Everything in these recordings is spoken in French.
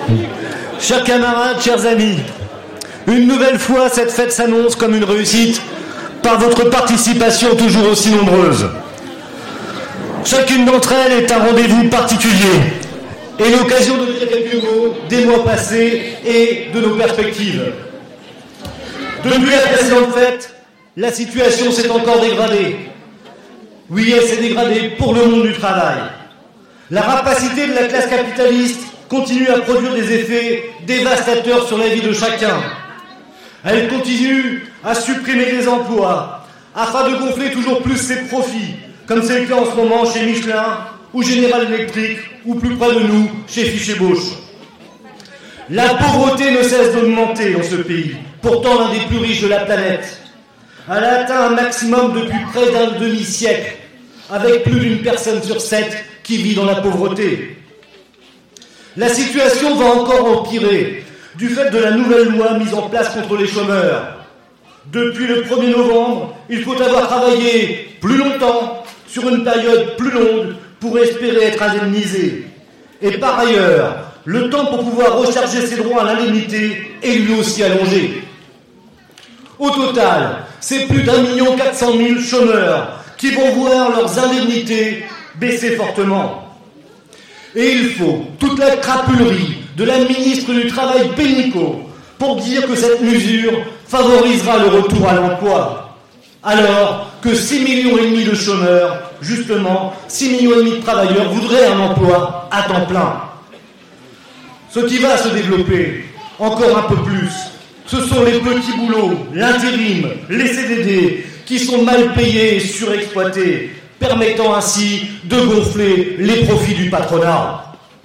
Chers camarades, chers amis, une nouvelle fois, cette fête s'annonce comme une réussite par votre participation toujours aussi nombreuse. Chacune d'entre elles est un rendez-vous particulier et l'occasion de dire quelques mots des mois passés et de nos perspectives. Depuis la précédente fête, la situation s'est encore dégradée. Oui, elle s'est dégradée pour le monde du travail. La rapacité de la classe capitaliste continue à produire des effets dévastateurs sur la vie de chacun. Elle continue à supprimer des emplois afin de gonfler toujours plus ses profits, comme c'est le cas en ce moment chez Michelin ou General Electric ou plus près de nous chez Fichet-Bosch. La pauvreté ne cesse d'augmenter dans ce pays, pourtant l'un des plus riches de la planète. Elle a atteint un maximum depuis près d'un demi-siècle, avec plus d'une personne sur 7 qui vit dans la pauvreté. La situation va encore empirer du fait de la nouvelle loi mise en place contre les chômeurs. Depuis le 1er novembre, il faut avoir travaillé plus longtemps, sur une période plus longue, pour espérer être indemnisé. Et par ailleurs, le temps pour pouvoir recharger ses droits à l'indemnité est lui aussi allongé. Au total, c'est plus d'1 400 000 chômeurs qui vont voir leurs indemnités baisser fortement. Et il faut toute la crapulerie de la ministre du Travail Pénicaud pour dire que cette mesure favorisera le retour à l'emploi. Alors que 6,5 millions de chômeurs, justement, 6,5 millions de travailleurs voudraient un emploi à temps plein. Ce qui va se développer encore un peu plus, ce sont les petits boulots, l'intérim, les CDD, qui sont mal payés et surexploités, permettant ainsi de gonfler les profits du patronat.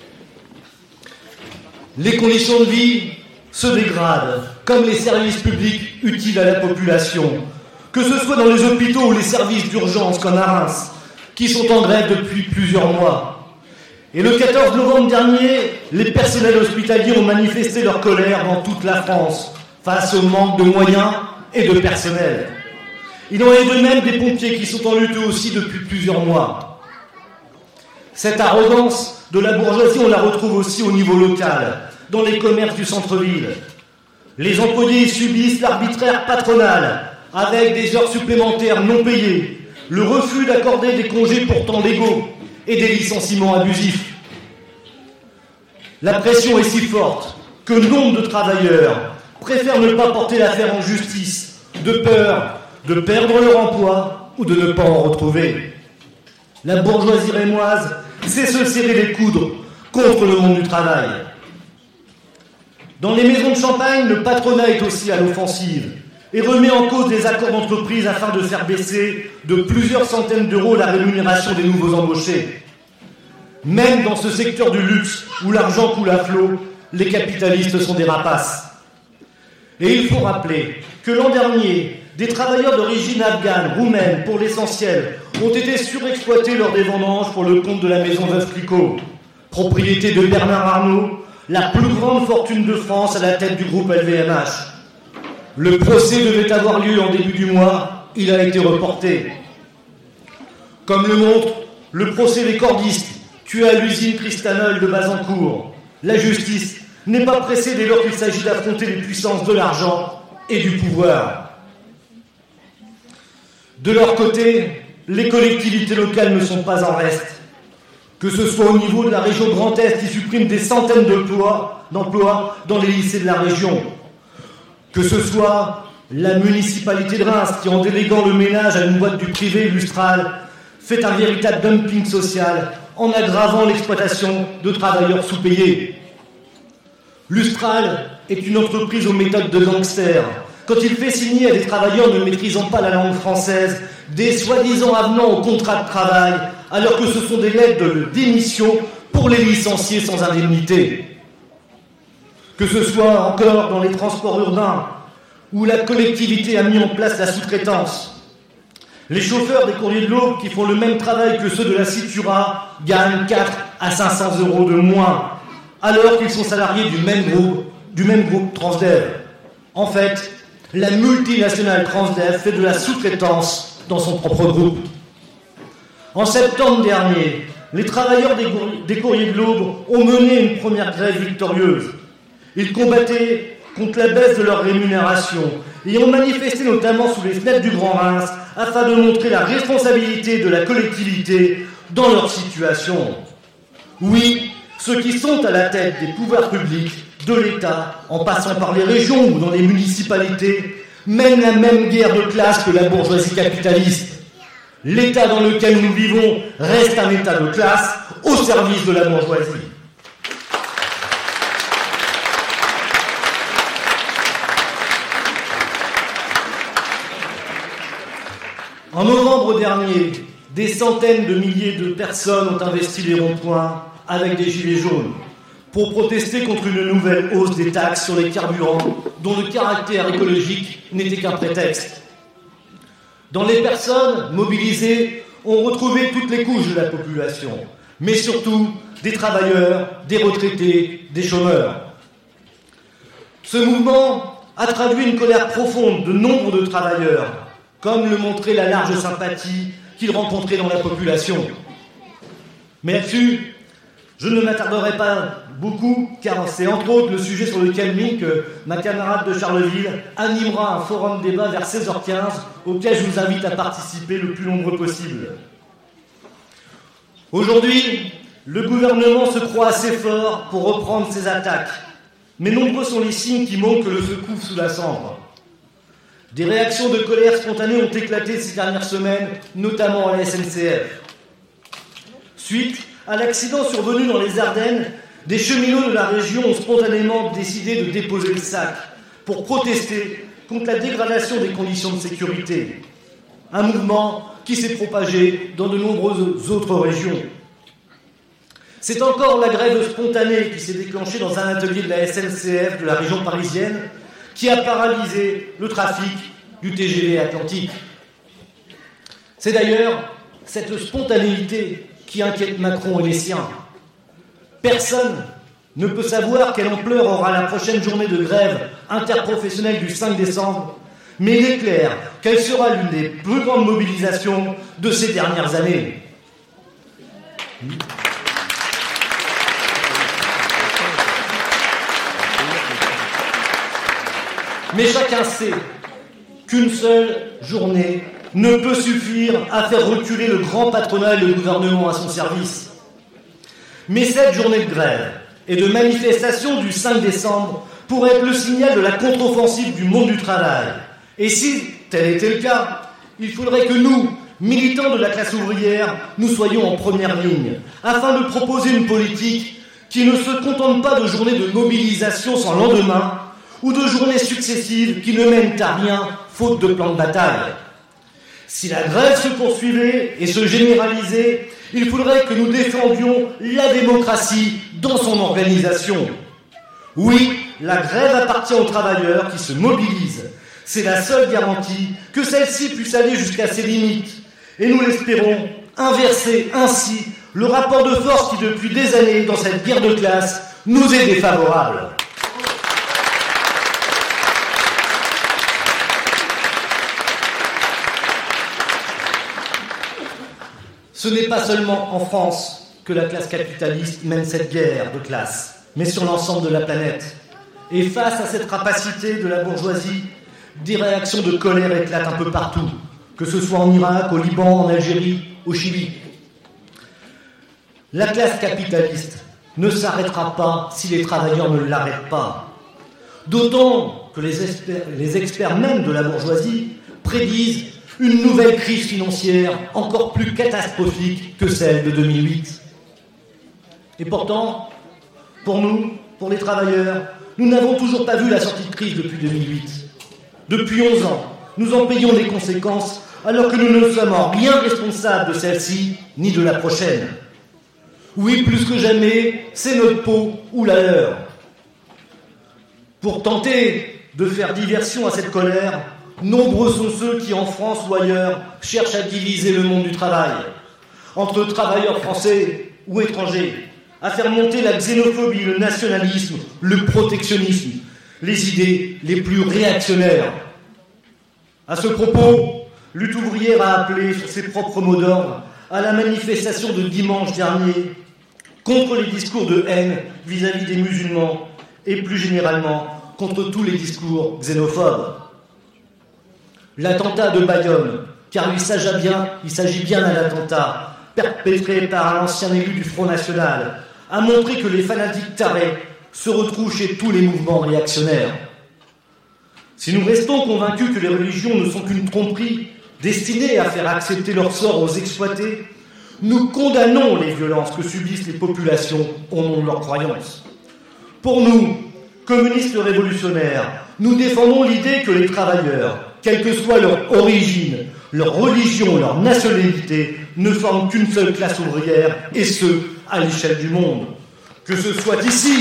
Les conditions de vie se dégradent, comme les services publics utiles à la population, que ce soit dans les hôpitaux ou les services d'urgence comme à Reims, qui sont en grève depuis plusieurs mois. Et le 14 novembre dernier, les personnels hospitaliers ont manifesté leur colère dans toute la France, face au manque de moyens et de personnel. Il en est de même des pompiers qui sont en lutte aussi depuis plusieurs mois. Cette arrogance de la bourgeoisie, on la retrouve aussi au niveau local, dans les commerces du centre-ville. Les employés subissent l'arbitraire patronal, avec des heures supplémentaires non payées, le refus d'accorder des congés pourtant légaux et des licenciements abusifs. La pression est si forte que nombre de travailleurs préfèrent ne pas porter l'affaire en justice, de peur de perdre leur emploi ou de ne pas en retrouver. La bourgeoisie rémoise sait se serrer les coudes contre le monde du travail. Dans les maisons de champagne, le patronat est aussi à l'offensive et remet en cause des accords d'entreprise afin de faire baisser de plusieurs centaines d'euros la rémunération des nouveaux embauchés. Même dans ce secteur du luxe où l'argent coule à flot, les capitalistes sont des rapaces. Et il faut rappeler que l'an dernier, des travailleurs d'origine afghane, roumaine pour l'essentiel, ont été surexploités lors des vendanges pour le compte de la maison Veuve Clicquot, propriété de Bernard Arnault, la plus grande fortune de France à la tête du groupe LVMH. Le procès devait avoir lieu en début du mois, il a été reporté. Comme le montre le procès des cordistes tués à l'usine Cristanol de Bazancourt, la justice n'est pas pressée dès lors qu'il s'agit d'affronter les puissances de l'argent et du pouvoir. De leur côté, les collectivités locales ne sont pas en reste. Que ce soit au niveau de la région Grand Est qui supprime des centaines d'emplois dans les lycées de la région, que ce soit la municipalité de Reims qui, en déléguant le ménage à une boîte du privé, Lustral, fait un véritable dumping social en aggravant l'exploitation de travailleurs sous-payés. Lustral est une entreprise aux méthodes de gangsters. Quand il fait signer à des travailleurs ne maîtrisant pas la langue française des soi-disant avenants au contrat de travail, alors que ce sont des lettres de démission pour les licencier sans indemnité. Que ce soit encore dans les transports urbains, où la collectivité a mis en place la sous-traitance. Les chauffeurs des courriers de l'Aube qui font le même travail que ceux de la Citura gagnent 4 à 500 euros de moins, alors qu'ils sont salariés du même groupe Transdev. En fait, la multinationale Transdev fait de la sous-traitance dans son propre groupe. En septembre dernier, les travailleurs des courriers de l'Aube ont mené une première grève victorieuse. Ils combattaient contre la baisse de leur rémunération et ont manifesté notamment sous les fenêtres du Grand Reims afin de montrer la responsabilité de la collectivité dans leur situation. Oui, ceux qui sont à la tête des pouvoirs publics, de l'État, en passant par les régions ou dans les municipalités, mènent la même guerre de classe que la bourgeoisie capitaliste. L'État dans lequel nous vivons reste un État de classe au service de la bourgeoisie. En novembre dernier, des centaines de milliers de personnes ont investi les ronds-points avec des gilets jaunes pour protester contre une nouvelle hausse des taxes sur les carburants dont le caractère écologique n'était qu'un prétexte. Dans les personnes mobilisées, on retrouvait toutes les couches de la population, mais surtout des travailleurs, des retraités, des chômeurs. Ce mouvement a traduit une colère profonde de nombre de travailleurs, comme le montrait la large sympathie qu'il rencontrait dans la population. Mais là-dessus, je ne m'attarderai pas beaucoup, car c'est entre autres le sujet sur lequel Mink, ma camarade de Charleville, animera un forum débat vers 16h15, auquel je vous invite à participer le plus nombreux possible. Aujourd'hui, le gouvernement se croit assez fort pour reprendre ses attaques, mais nombreux sont les signes qui montrent que le feu couvre sous la cendre. Des réactions de colère spontanée ont éclaté ces dernières semaines, notamment à la SNCF. Suite à l'accident survenu dans les Ardennes, des cheminots de la région ont spontanément décidé de déposer le sac pour protester contre la dégradation des conditions de sécurité. Un mouvement qui s'est propagé dans de nombreuses autres régions. C'est encore la grève spontanée qui s'est déclenchée dans un atelier de la SNCF de la région parisienne qui a paralysé le trafic du TGV Atlantique. C'est d'ailleurs cette spontanéité qui inquiète Macron et les siens. Personne ne peut savoir quelle ampleur aura la prochaine journée de grève interprofessionnelle du 5 décembre, mais il est clair qu'elle sera l'une des plus grandes mobilisations de ces dernières années. Mais chacun sait qu'une seule journée ne peut suffire à faire reculer le grand patronat et le gouvernement à son service. Mais cette journée de grève et de manifestation du 5 décembre pourrait être le signal de la contre-offensive du monde du travail. Et si tel était le cas, il faudrait que nous, militants de la classe ouvrière, nous soyons en première ligne, afin de proposer une politique qui ne se contente pas de journées de mobilisation sans lendemain, ou de journées successives qui ne mènent à rien, faute de plan de bataille. Si la grève se poursuivait et se généralisait, il faudrait que nous défendions la démocratie dans son organisation. Oui, la grève appartient aux travailleurs qui se mobilisent. C'est la seule garantie que celle-ci puisse aller jusqu'à ses limites. Et nous l'espérons, inverser ainsi le rapport de force qui, depuis des années, dans cette guerre de classe, nous est défavorable. Ce n'est pas seulement en France que la classe capitaliste mène cette guerre de classe, mais sur l'ensemble de la planète. Et face à cette rapacité de la bourgeoisie, des réactions de colère éclatent un peu partout, que ce soit en Irak, au Liban, en Algérie, au Chili. La classe capitaliste ne s'arrêtera pas si les travailleurs ne l'arrêtent pas. D'autant que les experts même de la bourgeoisie prédisent une nouvelle crise financière encore plus catastrophique que celle de 2008. Et pourtant, pour nous, pour les travailleurs, nous n'avons toujours pas vu la sortie de crise depuis 2008. Depuis 11 ans, nous en payons les conséquences alors que nous ne sommes en rien responsables de celle-ci ni de la prochaine. Oui, plus que jamais, c'est notre peau ou la leur. Pour tenter de faire diversion à cette colère, nombreux sont ceux qui, en France ou ailleurs, cherchent à diviser le monde du travail, entre travailleurs français ou étrangers, à faire monter la xénophobie, le nationalisme, le protectionnisme, les idées les plus réactionnaires. À ce propos, Lutte ouvrière a appelé, sur ses propres mots d'ordre, à la manifestation de dimanche dernier contre les discours de haine vis-à-vis des musulmans et plus généralement contre tous les discours xénophobes. L'attentat de Bayonne, car il s'agit bien d'un attentat perpétré par un ancien élu du Front National, a montré que les fanatiques tarés se retrouvent chez tous les mouvements réactionnaires. Si nous restons convaincus que les religions ne sont qu'une tromperie destinée à faire accepter leur sort aux exploités, nous condamnons les violences que subissent les populations au nom de leurs croyances. Pour nous, communistes révolutionnaires, nous défendons l'idée que les travailleurs, quelle que soit leur origine, leur religion, leur nationalité, ne forment qu'une seule classe ouvrière, et ce, à l'échelle du monde. Que ce soit ici,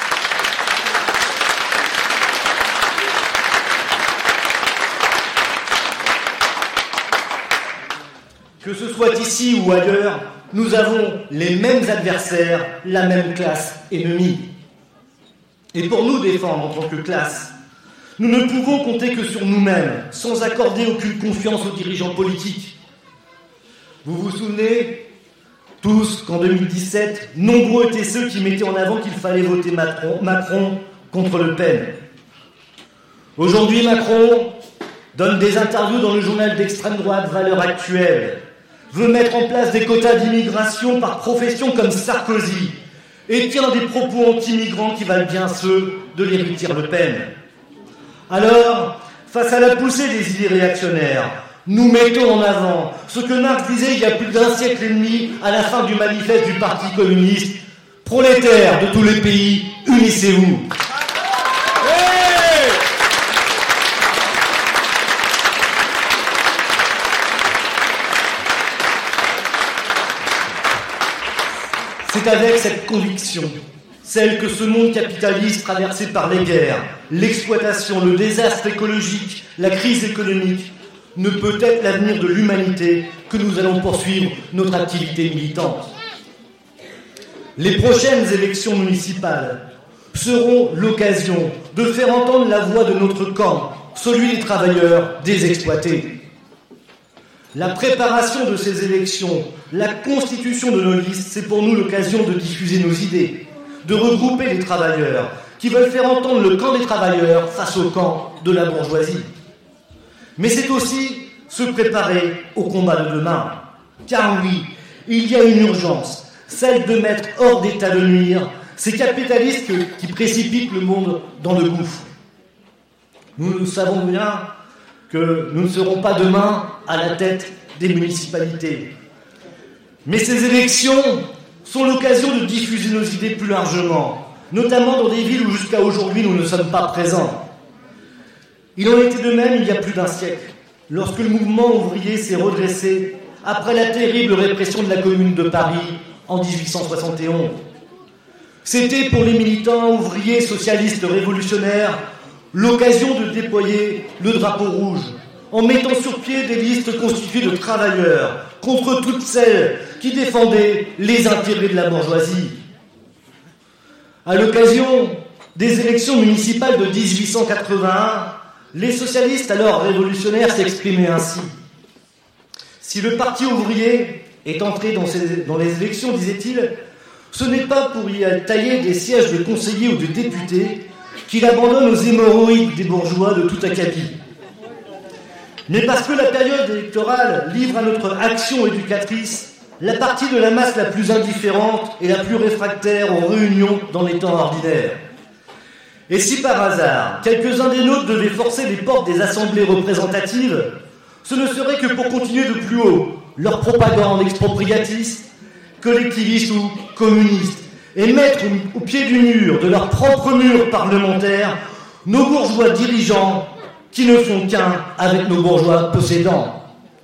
ou ailleurs, nous avons les mêmes adversaires, la même classe ennemie. Et pour nous défendre en tant que classe, nous ne pouvons compter que sur nous-mêmes, sans accorder aucune confiance aux dirigeants politiques. Vous vous souvenez tous qu'en 2017, nombreux étaient ceux qui mettaient en avant qu'il fallait voter Macron contre Le Pen. Aujourd'hui, Macron donne des interviews dans le journal d'extrême droite Valeurs Actuelles, veut mettre en place des quotas d'immigration par profession comme Sarkozy, et tient des propos anti-migrants qui valent bien ceux de l'héritière Le Pen. Alors, face à la poussée des idées réactionnaires, nous mettons en avant ce que Marx disait il y a plus d'un siècle et demi à la fin du manifeste du Parti communiste. Prolétaires de tous les pays, unissez-vous. C'est avec cette conviction, celle que ce monde capitaliste traversé par les guerres, l'exploitation, le désastre écologique, la crise économique, ne peut être l'avenir de l'humanité, que nous allons poursuivre notre activité militante. Les prochaines élections municipales seront l'occasion de faire entendre la voix de notre camp, celui des travailleurs, des exploités. La préparation de ces élections, la constitution de nos listes, c'est pour nous l'occasion de diffuser nos idées, de regrouper les travailleurs qui veulent faire entendre le camp des travailleurs face au camp de la bourgeoisie. Mais c'est aussi se préparer au combat de demain. Car oui, il y a une urgence, celle de mettre hors d'état de nuire ces capitalistes qui précipitent le monde dans le gouffre. Nous savons bien que nous ne serons pas demain à la tête des municipalités. Mais ces élections sont l'occasion de diffuser nos idées plus largement, notamment dans des villes où jusqu'à aujourd'hui nous ne sommes pas présents. Il en était de même il y a plus d'un siècle, lorsque le mouvement ouvrier s'est redressé après la terrible répression de la Commune de Paris en 1871. C'était pour les militants ouvriers socialistes révolutionnaires l'occasion de déployer le drapeau rouge, en mettant sur pied des listes constituées de travailleurs contre toutes celles qui défendaient les intérêts de la bourgeoisie. À l'occasion des élections municipales de 1881, les socialistes alors révolutionnaires s'exprimaient ainsi. Si le parti ouvrier est entré dans les élections, disait-il, ce n'est pas pour y tailler des sièges de conseillers ou de députés qu'il abandonne aux hémorroïdes des bourgeois de tout acabit. Mais parce que la période électorale livre à notre action éducatrice la partie de la masse la plus indifférente et la plus réfractaire aux réunions dans les temps ordinaires. Et si par hasard, quelques-uns des nôtres devaient forcer les portes des assemblées représentatives, ce ne serait que pour continuer de plus haut leur propagande expropriatiste, collectiviste ou communiste, et mettre au pied du mur, de leur propre mur parlementaire, nos bourgeois dirigeants qui ne font qu'un avec nos bourgeois possédants.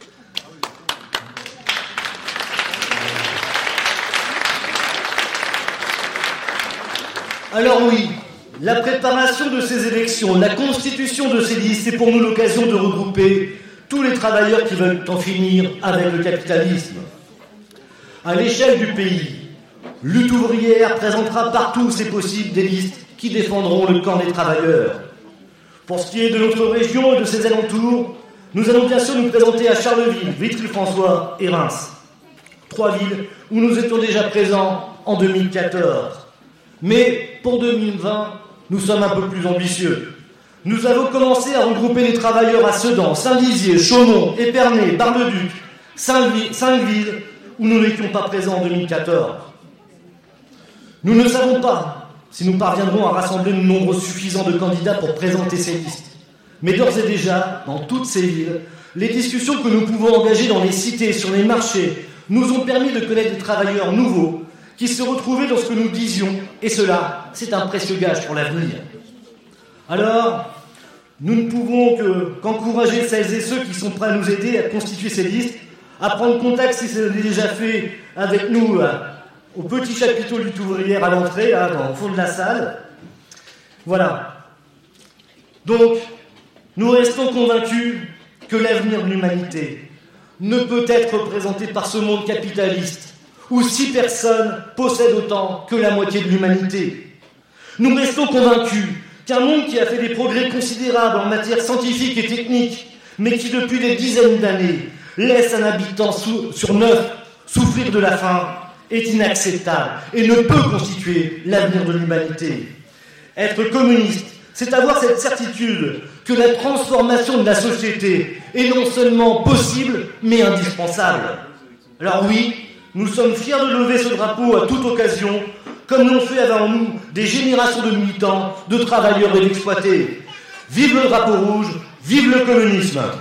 Alors oui, la préparation de ces élections, la constitution de ces listes, c'est pour nous l'occasion de regrouper tous les travailleurs qui veulent en finir avec le capitalisme. À l'échelle du pays, Lutte ouvrière présentera partout où c'est possible des listes qui défendront le camp des travailleurs. Pour ce qui est de notre région et de ses alentours, nous allons bien sûr nous présenter à Charleville, Vitry-le-François et Reims. 3 villes où nous étions déjà présents en 2014. Mais pour 2020, nous sommes un peu plus ambitieux. Nous avons commencé à regrouper les travailleurs à Sedan, Saint-Dizier, Chaumont, Épernay, Bar-le-Duc, 5 villes où nous n'étions pas présents en 2014. Nous ne savons pas si nous parviendrons à rassembler un nombre suffisant de candidats pour présenter ces listes. Mais d'ores et déjà, dans toutes ces villes, les discussions que nous pouvons engager dans les cités, sur les marchés, nous ont permis de connaître des travailleurs nouveaux qui se retrouvaient dans ce que nous disions, et cela, c'est un précieux gage pour l'avenir. Alors, nous ne pouvons qu'encourager celles et ceux qui sont prêts à nous aider à constituer ces listes, à prendre contact si c'est déjà fait avec nous au petit chapiteau lutte ouvrière à l'entrée, là, au fond de la salle. Voilà. Donc, nous restons convaincus que l'avenir de l'humanité ne peut être représenté par ce monde capitaliste où 6 personnes possèdent autant que la moitié de l'humanité. Nous restons convaincus qu'un monde qui a fait des progrès considérables en matière scientifique et technique, mais qui depuis des dizaines d'années laisse un habitant sur 9 souffrir de la faim, est inacceptable et ne peut constituer l'avenir de l'humanité. Être communiste, c'est avoir cette certitude que la transformation de la société est non seulement possible, mais indispensable. Alors oui, nous sommes fiers de lever ce drapeau à toute occasion, comme l'ont fait avant nous des générations de militants, de travailleurs et d'exploités. Vive le drapeau rouge, vive le communisme!